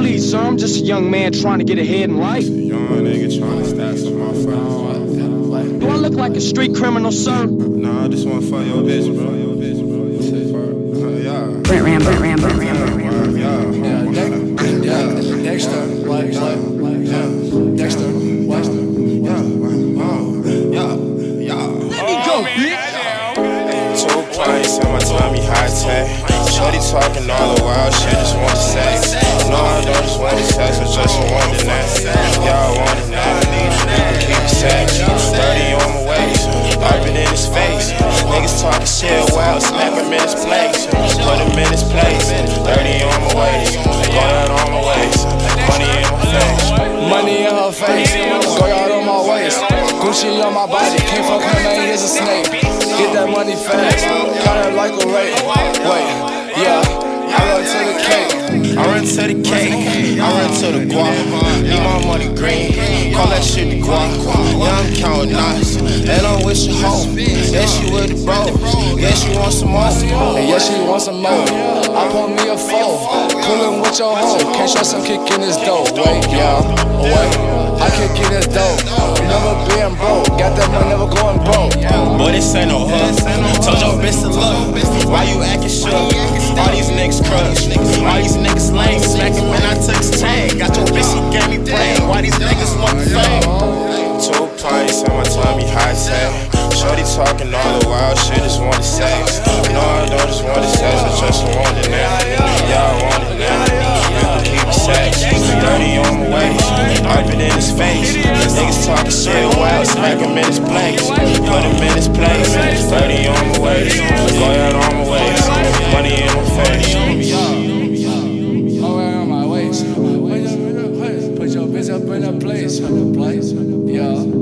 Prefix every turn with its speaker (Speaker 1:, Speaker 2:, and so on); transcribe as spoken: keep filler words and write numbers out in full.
Speaker 1: Please, sir, I'm just a young man trying to get ahead in life.
Speaker 2: Young nigga trying to stack some motherfuckers.
Speaker 1: Do I look like a street criminal, sir?
Speaker 2: Nah, I just wanna fuck your bitch, bro. Your bitch, bro. Uh, yeah.
Speaker 3: Brent Ram, Brent Ram, Brent Ram.
Speaker 2: Yeah, yeah,
Speaker 4: Yeah, Dexter, like, like, like, yeah, Dexter, Dexter,
Speaker 2: yeah, yeah, yeah.
Speaker 1: Let me go, bitch.
Speaker 2: Two pints in my tummy, high tech. Shorty talking all the wild shit, just want to sex. No, I don't just want to sex, I just want the next. Yeah, I want it now, I need you to keep it sex. thirty on my waist, up it in his face. Niggas talking shit, well, smack him in his place. Put him in his place, thirty on my waist. Go out on my waist, money in my face.
Speaker 4: money in her face, go out on my waist, Gucci on my body, can't fuck her man, here's a snake. Get that money fast, kinda like a rape. Wait, yeah, I run to the cake.
Speaker 2: I run to the cake, I run to the guap. Need my money green, call that shit the guap. Yeah, I'm counting knots, and I'm with your hoe. Yeah, she with the bro, yeah, she want some more.
Speaker 4: And yeah, she wants some more. I want me a foe, coolin' with your hoe. Can't trust him kicking this dope. Wait, yeah, wait, I kick in this dope. Never being broke, got that money, never going broke.
Speaker 2: Boy, this ain't no hook. Told your bitch to look. Why you acting shook? All these niggas crushed. All these niggas lame. Smack him when I took his chain. Got your bitch, she gave me brain. Why these niggas want the fame? Two pints in my tummy, high tech. Shorty talking all the wild shit, just want the sex. No, I don't just want the sex, I just want it now. Yeah, I want it now. You can keep it sex. thirty on my waist, up it in his face. Niggas talking shit, wild, smack him in his place. Put him in his place. thirty on my waist, go out on my waist. Money in my face.
Speaker 4: All right on my waist. Put your bitch up in a place. Yeah.